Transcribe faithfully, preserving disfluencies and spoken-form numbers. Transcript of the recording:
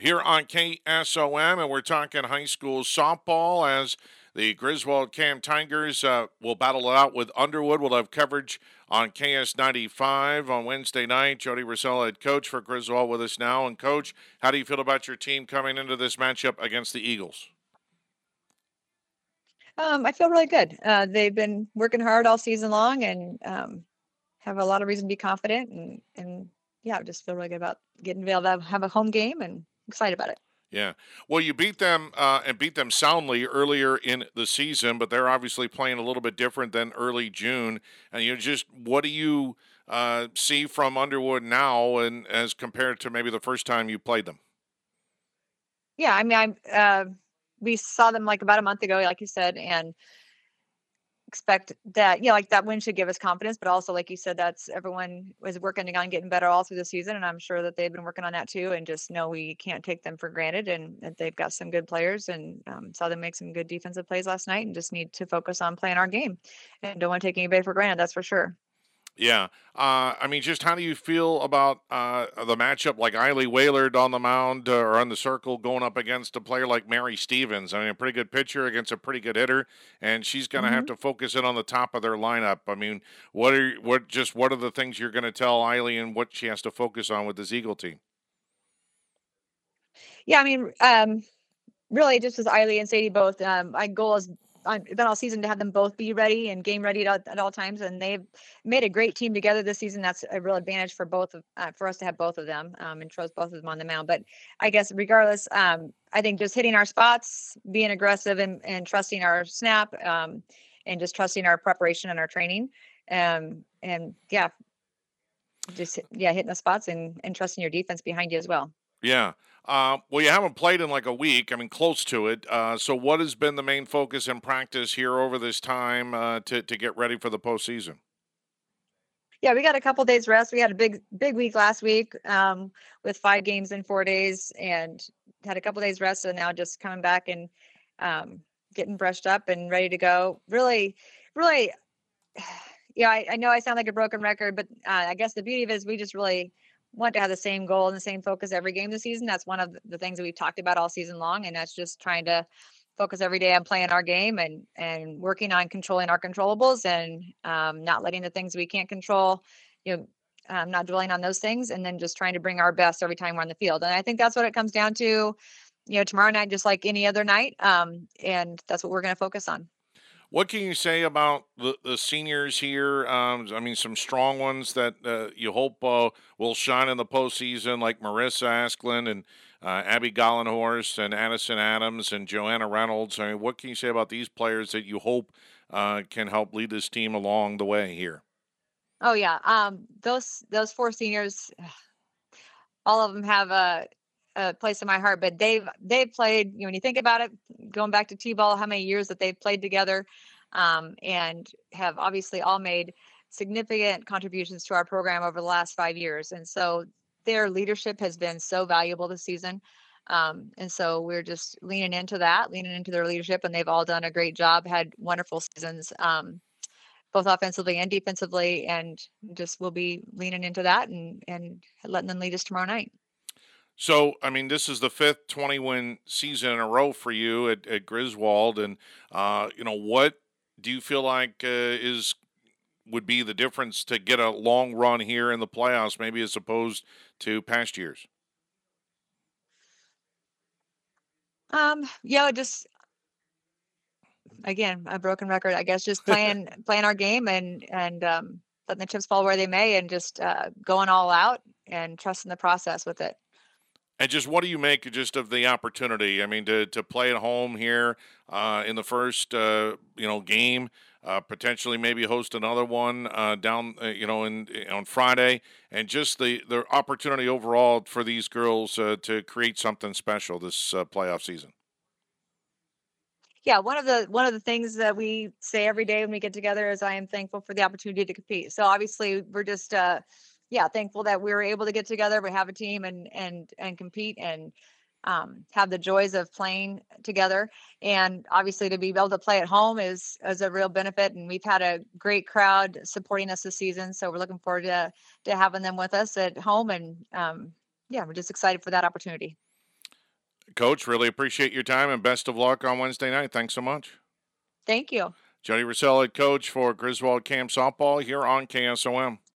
here on K S O M, and we're talking high school softball as the Griswold Cam Tigers uh, will battle it out with Underwood. We'll have coverage on K S ninety-five on Wednesday night. Jody Rosella, head coach for Griswold, with us now. And, Coach, how do you feel about your team coming into this matchup against the Eagles? Um, I feel really good. Uh, they've been working hard all season long and um, have a lot of reason to be confident. And, and yeah, I just feel really good about getting able to have a home game and excited about it. Yeah. Well, you beat them uh, and beat them soundly earlier in the season, but they're obviously playing a little bit different than early June. And you just, what do you uh, see from Underwood now, and as compared to maybe the first time you played them? Yeah, I mean, I uh, we saw them like about a month ago, like you said, and expect that, you know, like that win should give us confidence, but also, like you said, that's everyone was working on getting better all through the season. And I'm sure that they've been working on that too. And just know we can't take them for granted and that they've got some good players and um, saw them make some good defensive plays last night and just need to focus on playing our game and don't want to take anybody for granted. That's for sure. Yeah. Uh, I mean, just how do you feel about uh, the matchup like Eiley Waylard on the mound uh, or on the circle going up against a player like Mary Stevens? I mean, a pretty good pitcher against a pretty good hitter, and she's going to have hmm to focus in on the top of their lineup. I mean, what are what just what are the things you're going to tell Eiley and what she has to focus on with this Eagle team? Yeah, I mean, um, really, just as Eiley and Sadie both, um, my goal has on- been all season to have them both be ready and game ready at, at all times, and they've made a great team together this season. That's a real advantage for both of uh, for us to have both of them um, and trust both of them on the mound. But I guess regardless, um, I think just hitting our spots, being aggressive, and, and trusting our snap, um, and just trusting our preparation and our training, um, and yeah, just yeah, hitting the spots and and trusting your defense behind you as well. Yeah. Uh, well, you haven't played in like a week. I mean, close to it. Uh, so, what has been the main focus in practice here over this time uh, to to get ready for the postseason? Yeah, we got a couple days rest. We had a big big week last week um, with five games in four days, and had a couple days rest. And now just coming back and um, getting brushed up and ready to go. Really, really, yeah. I, I know I sound like a broken record, but uh, I guess the beauty of it is we just really want to have the same goal and the same focus every game this season. That's one of the things that we've talked about all season long, and that's just trying to focus every day on playing our game and and working on controlling our controllables and um, not letting the things we can't control, you know, um, not dwelling on those things, and then just trying to bring our best every time we're on the field. And I think that's what it comes down to, you know, tomorrow night, just like any other night. Um, and that's what we're going to focus on. What can you say about the, the seniors here? Um, I mean, some strong ones that uh, you hope uh, will shine in the postseason, like Marissa Asklin and uh, Abby Gollenhorst and Addison Adams and Joanna Reynolds. I mean, what can you say about these players that you hope uh, can help lead this team along the way here? Oh yeah, um, those those four seniors, all of them have a, a place in my heart. But they've they've played. You know, when you think about it, going back to T-ball, how many years that they've played together, um, and have obviously all made significant contributions to our program over the last five years. And so their leadership has been so valuable this season. Um, and so we're just leaning into that, leaning into their leadership, and they've all done a great job. Had wonderful seasons. Um, both offensively and defensively, and just we'll be leaning into that and and letting them lead us tomorrow night. So, I mean, this is the fifth twenty-win season in a row for you at, at Griswold, and uh, you know what do you feel like uh, is would be the difference to get a long run here in the playoffs, maybe as opposed to past years? Um, yeah, just again a broken record, I guess. Just playing playing our game and and um, letting the chips fall where they may, and just uh, going all out and trusting the process with it. And just what do you make just of the opportunity? I mean, to to play at home here uh, in the first uh, you know game, uh, potentially maybe host another one uh, down uh, you know in on Friday, and just the the opportunity overall for these girls uh, to create something special this uh, playoff season. Yeah, one of the one of the things that we say every day when we get together is I am thankful for the opportunity to compete. So obviously we're just uh yeah, thankful that we were able to get together, we have a team and and and compete and um have the joys of playing together. And obviously to be able to play at home is is a real benefit, and we've had a great crowd supporting us this season. So we're looking forward to to having them with us at home, and um yeah, we're just excited for that opportunity. Coach, really appreciate your time and best of luck on Wednesday night. Thanks so much. Thank you. Jody Russell, head coach for Griswold Camp Softball here on K S O M.